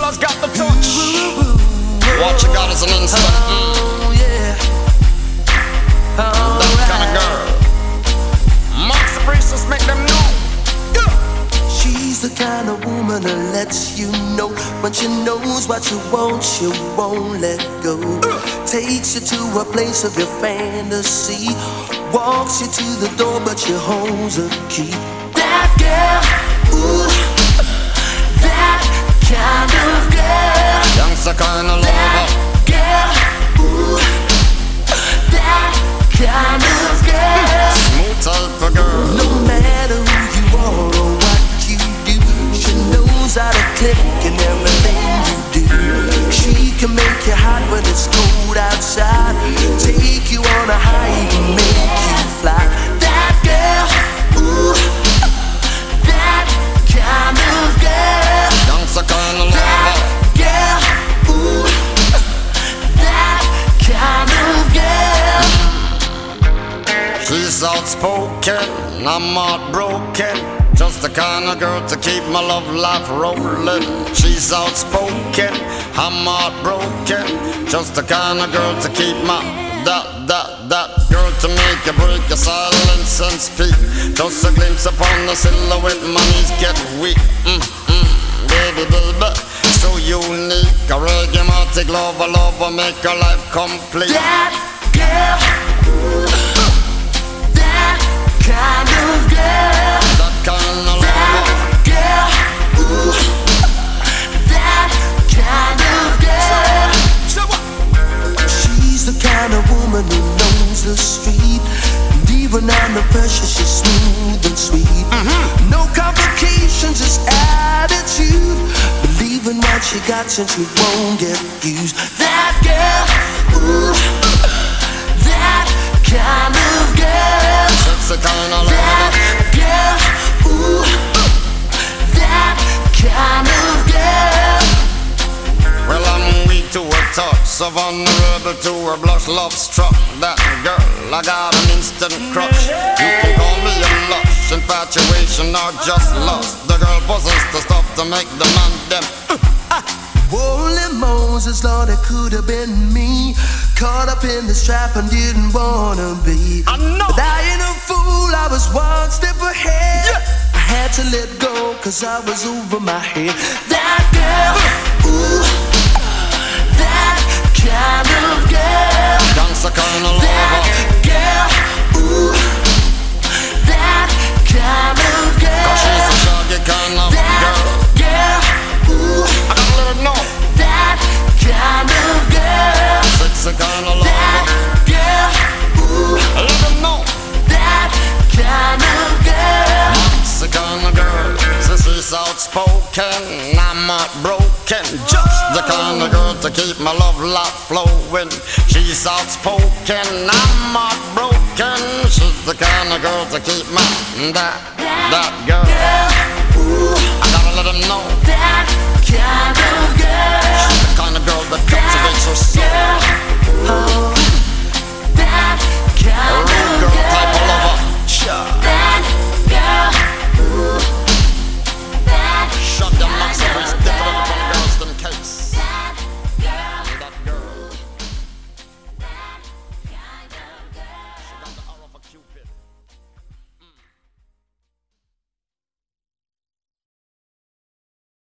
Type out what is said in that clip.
has got the touch. What you got is an instant. That kind of girl. Max Priestess make them know. She's the kind of woman that lets you know when she knows what you want, she won't let go. Takes you to a place of your fantasy, walks you to the door, but she holds a key. That girl, ooh, that kind of girl. Youngster kind of lover. That girl, ooh, that kind of girl. Smooth type of girl. No matter who you are or what you do, she knows how to click in everything you do. She can make you hot when it's cold outside, take you on a high, even make you fly. That girl, ooh, that kind of girl. Youngster kind of lover. That girl, ooh, that kind of girl. She's outspoken, I'm heartbroken. Just the kind of girl to keep my love life rolling. She's outspoken, I'm heartbroken. Just the kind of girl to keep my that girl to make you break your silence and speak. Just a glimpse upon the silhouette, my knees get weak. Baby, baby, so unique. A reggae-matic lover, make her life complete. That girl, ooh, that kind of girl. That kind of That lover. girl, ooh, that kind of girl. She's the kind of woman who knows the street, and even under pressure she's smooth and sweet. No complications, just attitude. Believe in what she got since she won't get used. That girl, ooh, that kind of girl. That's the kind of lover. That girl, ooh, that kind of girl. Well, I'm weak to her touch, so vulnerable to her blush. Love struck that girl, I got an instant crush. You can call me a lush, infatuation or just lust. The girl possesses the stuff to make the man them. Holy Moses, Lord, it could have been me, caught up in this trap and didn't wanna be. I know. But I ain't a fool, I was one step ahead. I had to let go, cause I was over my head. That girl, ooh, that kind of girl. Gangsta kind of That lover. girl, ooh, that kind of girl. Cause she's a shaggy kind of That girl. girl, ooh, I gotta let her know. that kind of girl. Sexy kind of That lover. girl, ooh, I let her know. that kind of girl. That's the kind of girl. So she's outspoken, I'm heartbroken. Just the kind of girl to keep my love life flowing. She's outspoken, I'm heartbroken. She's the kind of girl to keep my that girl. Ooh,